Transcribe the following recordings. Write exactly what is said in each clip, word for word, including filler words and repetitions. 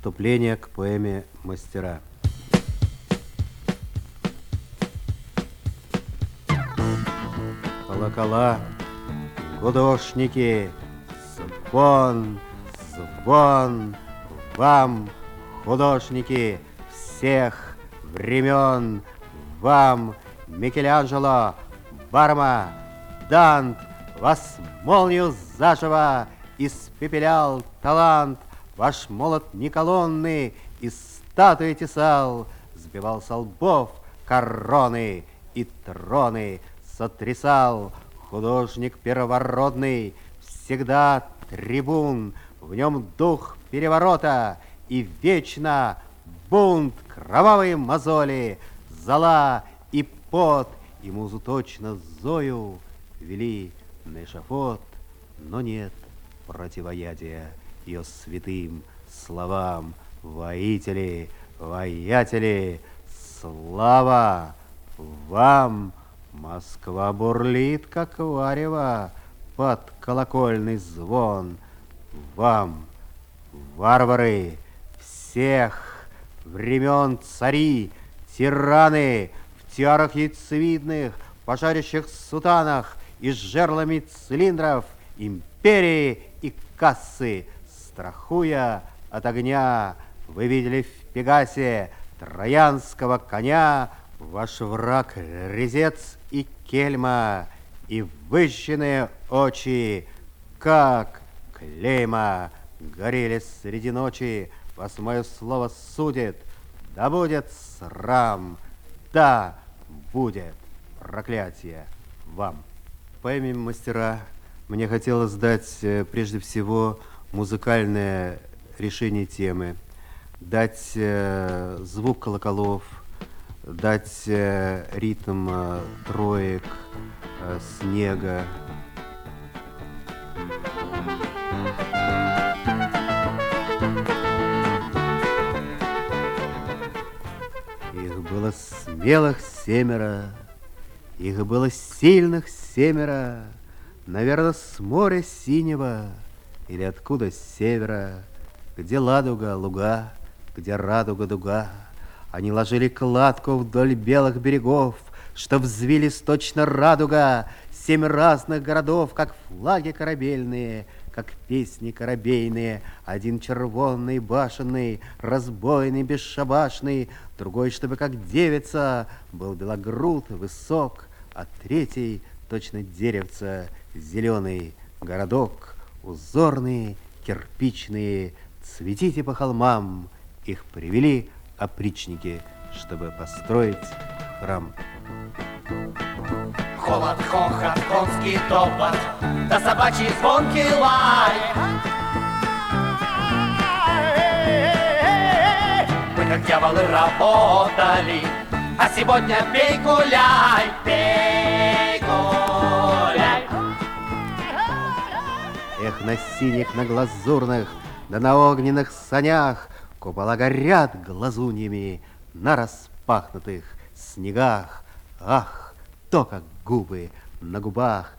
Вступление к поэме «Мастера». Колокола, гудошники, звон, звон, вам, художники всех времен, вам, Микеланджело, Барма, Дант, вас молнию заживо испепелял талант, ваш молот не колонны из статуи тесал, сбивал со лбов короны и троны сотрясал. Художник первородный, всегда трибун, в нем дух переворота и вечно бунт, кровавые мозоли, зола и пот, и музу точно Зою вели на эшафот, но нет противоядия ее святым словам. Воители, воятели, слава вам! Москва бурлит, как варево, под колокольный звон. Вам, варвары, всех времен цари, тираны, в тиарах яйцевидных, пожарящих сутанах и с жерлами цилиндров, империи и кассы, страхуя от огня, вы видели в Пегасе троянского коня. Ваш враг резец и кельма, и выжженные очи, как клейма, горели среди ночи. Вас мое слово судит, да будет срам, да будет проклятие вам. В поэме «Мастера» мне хотелось дать прежде всего музыкальное решение темы, дать э, звук колоколов, дать э, ритм э, троек, э, снега. Их было смелых семеро, их было сильных семеро, наверное, с моря синего или откуда с севера, где ладуга, луга, где радуга, дуга. Они ложили кладку вдоль белых берегов, что взвились точно радуга, семь разных городов, как флаги корабельные, как песни корабейные. Один червонный, башенный, разбойный, бесшабашный, другой, чтобы как девица, был белогруд, высок, а третий, точно деревца, зеленый городок, узорные, кирпичные, цветите по холмам. Их привели опричники, чтобы построить храм. Холод, хохот, конский топот, да собачий звонкий лай. Мы как дьяволы работали, а сегодня пей, гуляй, пей, гуляй. Эх, на синих, на глазурных, да на огненных санях купола горят глазуньями на распахнутых снегах. Ах, то как губы на губах.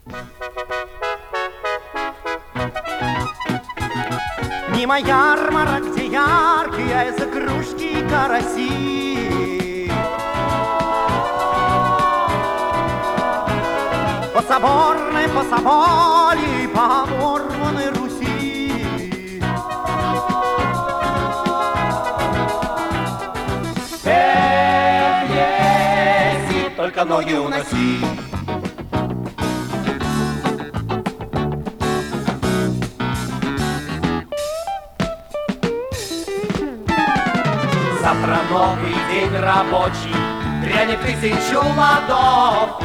Мимо ярмарок, где яркие закружки и караси, по соборной, по соболе, по оборванной Руси. Эх, еси, только ноги уноси. Завтра новый день рабочий, грянет тысячу ладов.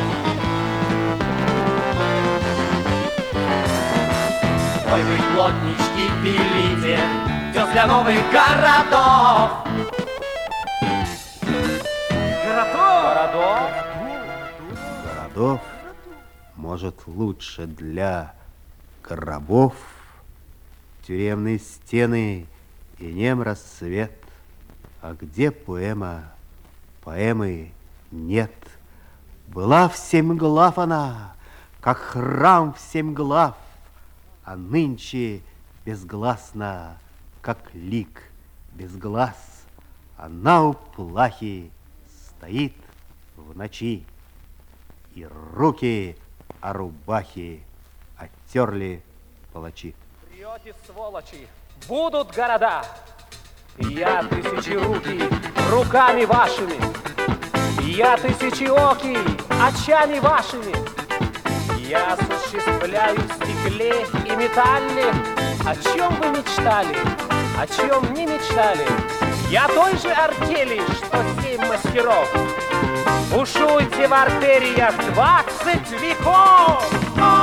Ой, вы, плотнички, пилите тес для новых городов. Городов? Городов, может, лучше для гробов. Тюремные стены и нем рассвет. А где поэма? Поэмы нет. Была в семь глав она, как храм в семь глав, а нынче безгласно, как лик без глаз, она у плахи стоит в ночи, и руки о рубахи оттерли палачи. Врете, сволочи, будут города. Я тысячи руки руками вашими, я тысячи оки очами вашими. Я осуществляю в стекле и металле, о чем вы мечтали, о чем не мечтали. Я той же артели, что семь мастеров. Бушуйте в артериях двадцать веков!